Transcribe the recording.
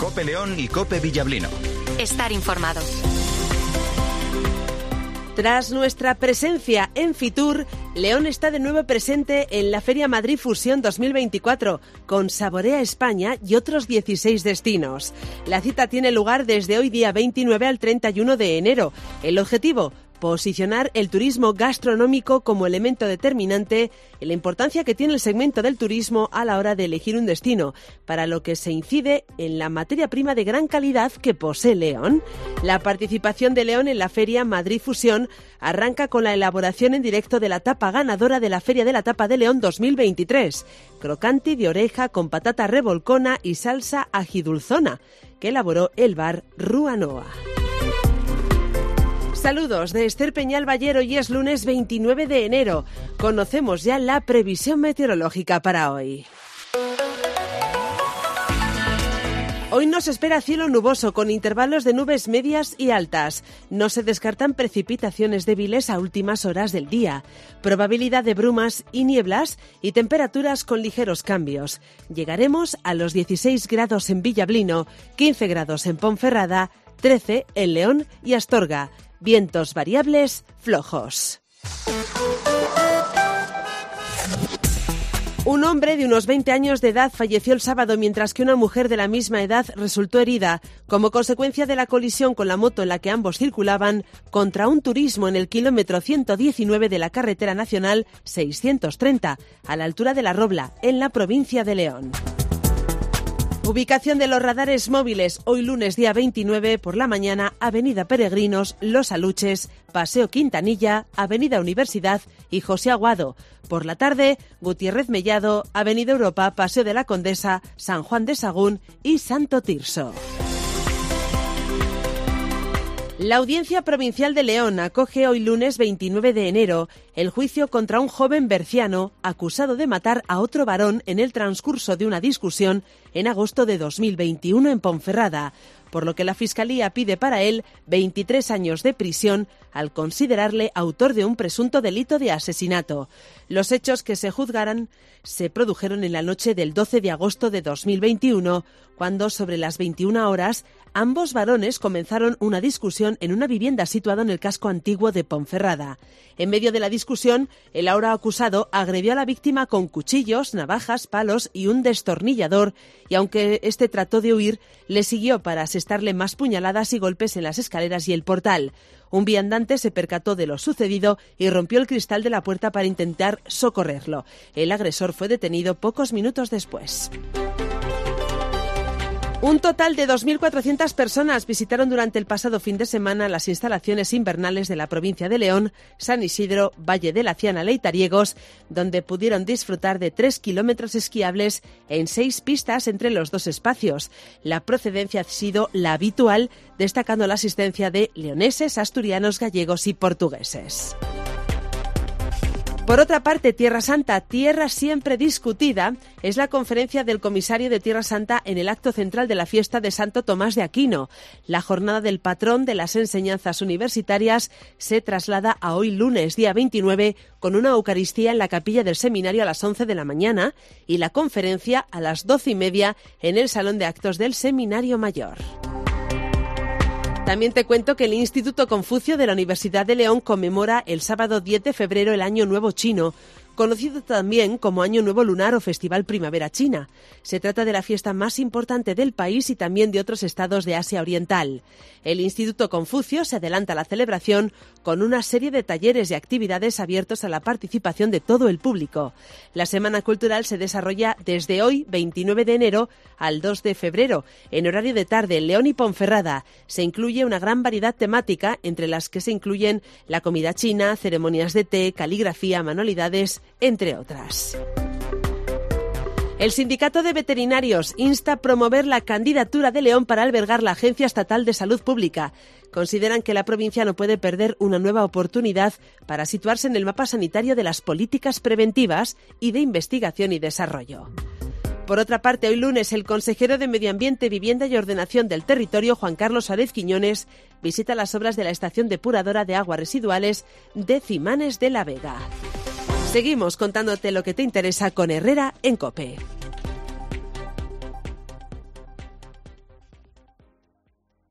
COPE León y COPE Villablino. Estar informado. Tras nuestra presencia en Fitur, León está de nuevo presente en la Feria Madrid Fusión 2024, con Saborea España y otros 16 destinos. La cita tiene lugar desde hoy día 29 al 31 de enero. El objetivo: posicionar el turismo gastronómico como elemento determinante en la importancia que tiene el segmento del turismo a la hora de elegir un destino, para lo que se incide en la materia prima de gran calidad que posee León. La participación de León en la Feria Madrid Fusión arranca con la elaboración en directo de la tapa ganadora de la Feria de la Tapa de León 2023, crocanti de oreja con patata revolcona y salsa agidulzona, que elaboró el bar Ruanoa. Saludos de Esther Peñal Ballero y es lunes 29 de enero. Conocemos ya la previsión meteorológica para hoy. Hoy nos espera cielo nuboso con intervalos de nubes medias y altas. No se descartan precipitaciones débiles a últimas horas del día. Probabilidad de brumas y nieblas y temperaturas con ligeros cambios. Llegaremos a los 16 grados en Villablino, 15 grados en Ponferrada, 13 en León y Astorga. Vientos variables flojos. Un hombre de unos 20 años de edad falleció el sábado, mientras que una mujer de la misma edad resultó herida como consecuencia de la colisión con la moto en la que ambos circulaban contra un turismo en el kilómetro 119 de la carretera nacional 630, a la altura de La Robla, en la provincia de León. Ubicación de los radares móviles hoy lunes día 29 por la mañana: Avenida Peregrinos, Los Aluches, Paseo Quintanilla, Avenida Universidad y José Aguado. Por la tarde, Gutiérrez Mellado, Avenida Europa, Paseo de la Condesa, San Juan de Sagún y Santo Tirso. La Audiencia Provincial de León acoge hoy lunes 29 de enero el juicio contra un joven berciano acusado de matar a otro varón en el transcurso de una discusión en agosto de 2021 en Ponferrada, por lo que la Fiscalía pide para él 23 años de prisión al considerarle autor de un presunto delito de asesinato. Los hechos que se juzgarán se produjeron en la noche del 12 de agosto de 2021, cuando sobre las 21 horas ambos varones comenzaron una discusión en una vivienda situada en el casco antiguo de Ponferrada. En medio de la discusión, el ahora acusado agredió a la víctima con cuchillos, navajas, palos y un destornillador, y aunque este trató de huir, le siguió para asestarle más puñaladas y golpes en las escaleras y el portal. Un viandante se percató de lo sucedido y rompió el cristal de la puerta para intentar socorrerlo. El agresor fue detenido pocos minutos después. Un total de 2.400 personas visitaron durante el pasado fin de semana las instalaciones invernales de la provincia de León, San Isidro, Valle de la Ciana, Leitariegos, donde pudieron disfrutar de 3 kilómetros esquiables en 6 pistas entre los dos espacios. La procedencia ha sido la habitual, destacando la asistencia de leoneses, asturianos, gallegos y portugueses. Por otra parte, Tierra Santa, tierra siempre discutida, es la conferencia del comisario de Tierra Santa en el acto central de la fiesta de Santo Tomás de Aquino. La jornada del patrón de las enseñanzas universitarias se traslada a hoy lunes, día 29, con una Eucaristía en la capilla del seminario a las 11 de la mañana y la conferencia a las 12:30 en el Salón de Actos del Seminario Mayor. También te cuento que el Instituto Confucio de la Universidad de León conmemora el sábado 10 de febrero el Año Nuevo Chino, conocido también como Año Nuevo Lunar o Festival Primavera China. Se trata de la fiesta más importante del país y también de otros estados de Asia Oriental. El Instituto Confucio se adelanta a la celebración con una serie de talleres y actividades abiertos a la participación de todo el público. La Semana Cultural se desarrolla desde hoy, 29 de enero, al 2 de febrero, en horario de tarde en León y Ponferrada. Se incluye una gran variedad temática, entre las que se incluyen la comida china, ceremonias de té, caligrafía, manualidades, entre otras. El Sindicato de Veterinarios insta a promover la candidatura de León para albergar la Agencia Estatal de Salud Pública. Consideran que la provincia no puede perder una nueva oportunidad para situarse en el mapa sanitario de las políticas preventivas y de investigación y desarrollo. Por otra parte, hoy lunes, el consejero de Medio Ambiente, Vivienda y Ordenación del Territorio, Juan Carlos Suárez Quiñones, visita las obras de la estación depuradora de aguas residuales de Cimanes de la Vega. Seguimos contándote lo que te interesa con Herrera en COPE.